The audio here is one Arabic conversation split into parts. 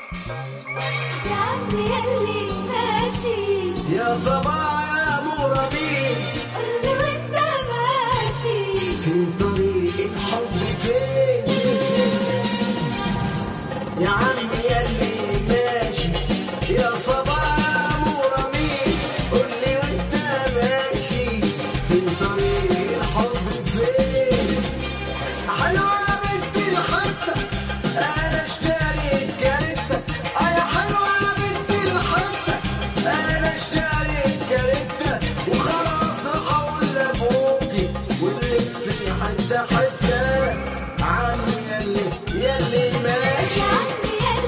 يا عمي يلي ماشي يا صباح يا مرابين، قولي وانت ماشي في طريق الحب فين؟ يا عمي يلي ماشي يا صباح يا مرابين، قولي وانت ماشي في طريق الحب فين؟ حلوة يا بنت الحتة انا اشتريت كارتة، يا حلوة يا بنت الحتة انا اشتريت كارتة، وخلاص راح اقول لابوكي ونلف حتة حتة. عمي يلي ماشي يا عمي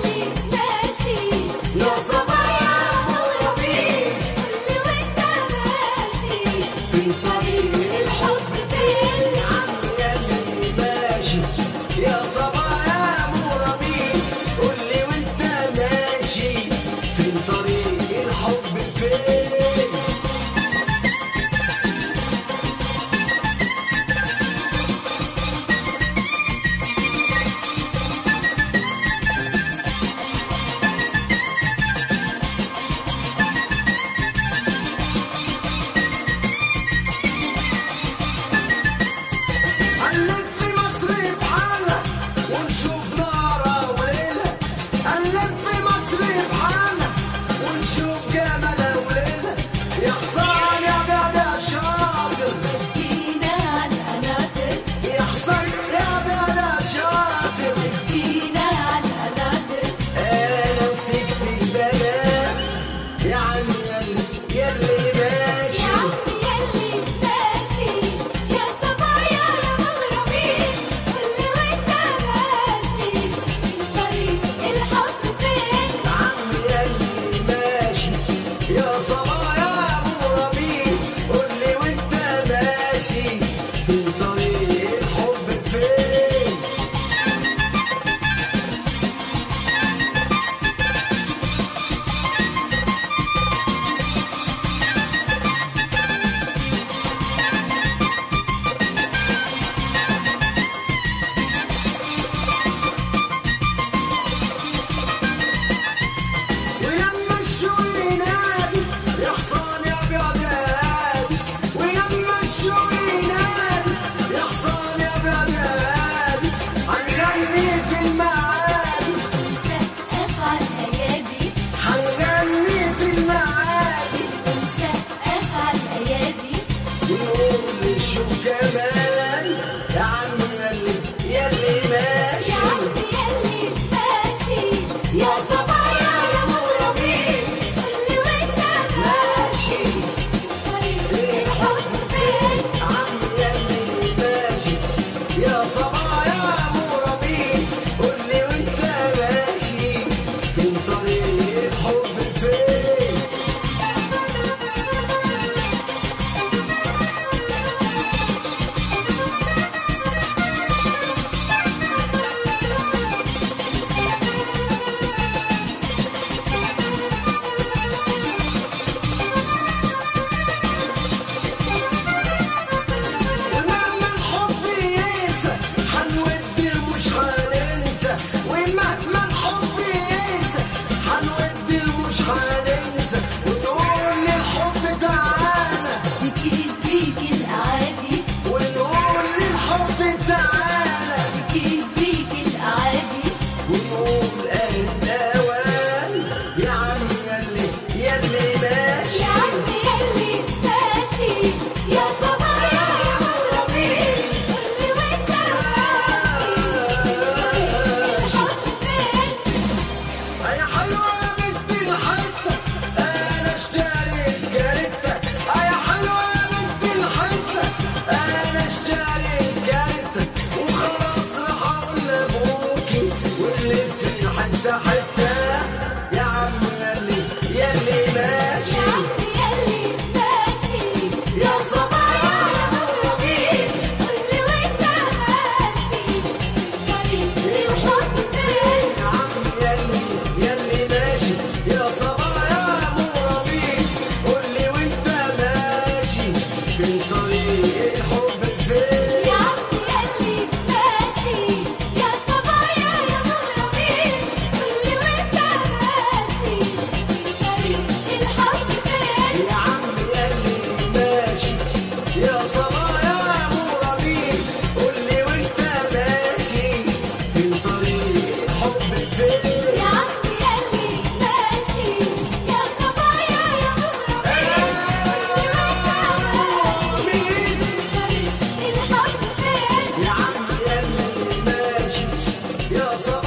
يا صباح